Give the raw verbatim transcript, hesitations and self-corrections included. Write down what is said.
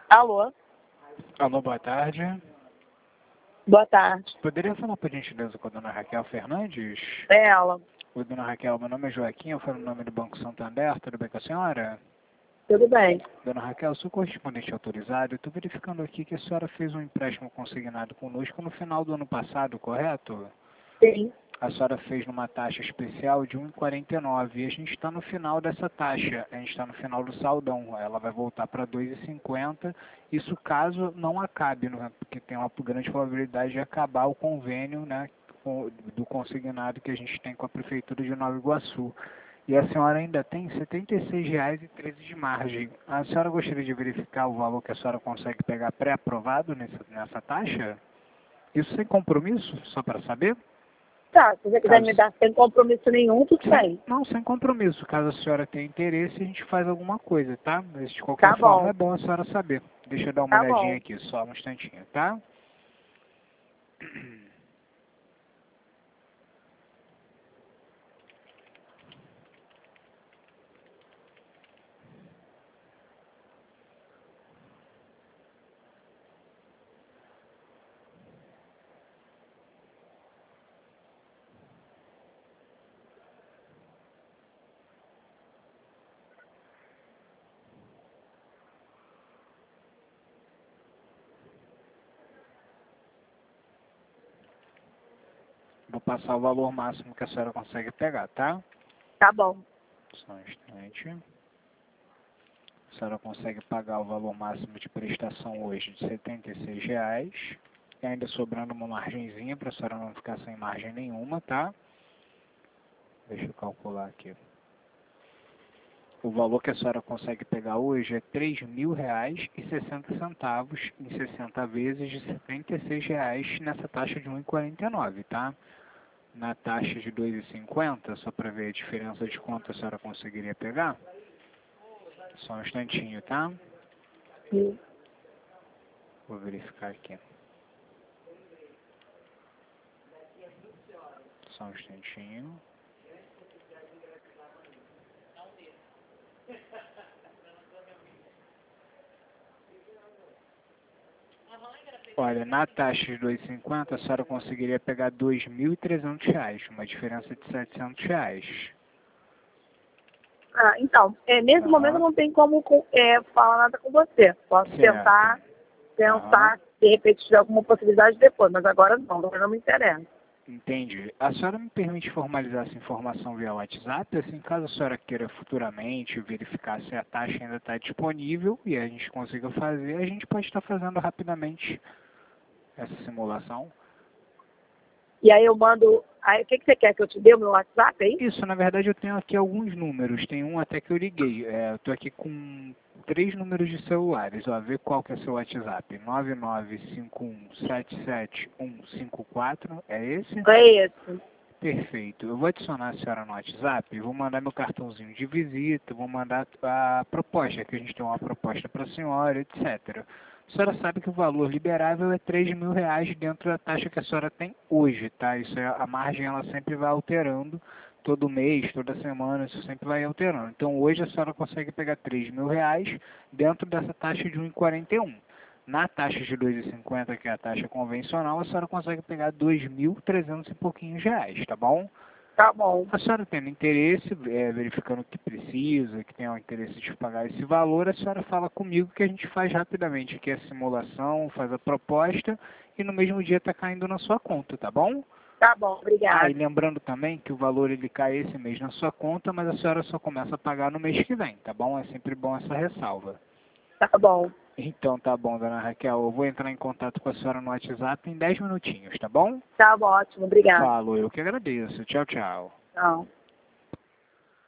Alô? Alô, boa tarde. Boa tarde. Poderia falar, por gentileza, com a dona Raquel Fernandes? É ela. Oi, dona Raquel, meu nome é Joaquim, eu falo no nome do Banco Santander, tudo bem com a senhora? Tudo bem. Dona Raquel, sou correspondente autorizado, eu estou verificando aqui que a senhora fez um empréstimo consignado conosco no final do ano passado, correto? Sim. A senhora fez numa taxa especial de um vírgula quarenta e nove e a gente está no final dessa taxa, a gente está no final do saldão, ela vai voltar para dois vírgula cinquenta, isso caso não acabe, né, porque tem uma grande probabilidade de acabar o convênio, né, do consignado que a gente tem com a Prefeitura de Nova Iguaçu. E a senhora ainda tem setenta e seis reais e treze centavos de margem. A senhora gostaria de verificar o valor que a senhora consegue pegar pré-aprovado nessa, nessa taxa? Isso sem compromisso, só para saber? Tá, se você quiser Caso... me dar sem compromisso nenhum, tudo Sim, bem. não, sem compromisso. Caso a senhora tenha interesse, a gente faz alguma coisa, tá? Mas de qualquer Tá forma bom. é bom a senhora saber. Deixa eu dar uma Tá olhadinha bom. aqui, só um instantinho, tá? Vou passar o valor máximo que a senhora consegue pegar, tá? Tá bom. Só um instante. A senhora consegue pagar o valor máximo de prestação hoje de setenta e seis reais. E ainda sobrando uma margenzinha para a senhora não ficar sem margem nenhuma, tá? Deixa eu calcular aqui. O valor que a senhora consegue pegar hoje é três mil reais e sessenta centavos em sessenta vezes de setenta e seis reais nessa taxa de um vírgula quarenta e nove, tá? Na taxa de dois vírgula cinquenta, só para ver a diferença de quanto a senhora conseguiria pegar. Só um instantinho, tá? Sim. Vou verificar aqui. Só um instantinho. Olha, na taxa de dois vírgula cinquenta, a senhora conseguiria pegar dois mil e trezentos reais, uma diferença de setecentos reais. Ah, então, é, nesse Aham. momento não tem como com- é, falar nada com você. Posso Certo. tentar pensar, de repente, tiver alguma possibilidade depois, mas agora não, agora não me interessa. Entendi. A senhora me permite formalizar essa informação via WhatsApp? Assim, caso a senhora queira futuramente verificar se a taxa ainda está disponível e a gente consiga fazer, a gente pode estar fazendo rapidamente essa simulação. E aí eu mando. Aí, o que, que você quer que eu te dê o meu WhatsApp aí? Isso, na verdade eu tenho aqui alguns números, tem um até que eu liguei. É, eu tô aqui com três números de celulares, ó, vê qual que é seu WhatsApp. nove nove cinco um sete sete um cinco quatro, é esse? É esse. Perfeito. Eu vou adicionar a senhora no WhatsApp, vou mandar meu cartãozinho de visita, vou mandar a proposta, que a gente tem uma proposta para a senhora, etcétera. A senhora sabe que o valor liberável é três mil reais dentro da taxa que a senhora tem hoje, tá? Isso é, a margem ela sempre vai alterando, todo mês, toda semana, isso sempre vai alterando. Então hoje a senhora consegue pegar três mil reais dentro dessa taxa de um vírgula quarenta e um. Na taxa de dois vírgula cinquenta, que é a taxa convencional, a senhora consegue pegar dois mil e trezentos e pouquinhos reais, tá bom? Tá bom. A senhora tendo interesse, é, verificando que precisa, que tem o interesse de pagar esse valor, a senhora fala comigo que a gente faz rapidamente aqui a simulação, faz a proposta e no mesmo dia está caindo na sua conta, tá bom? Tá bom, obrigada. Ah, e lembrando também que o valor ele cai esse mês na sua conta, mas a senhora só começa a pagar no mês que vem, tá bom? É sempre bom essa ressalva. Tá bom. Então tá bom, dona Raquel, eu vou entrar em contato com a senhora no WhatsApp em dez minutinhos, tá bom? Tá ótimo, obrigada. Falou, eu que agradeço. Tchau, tchau. Tchau.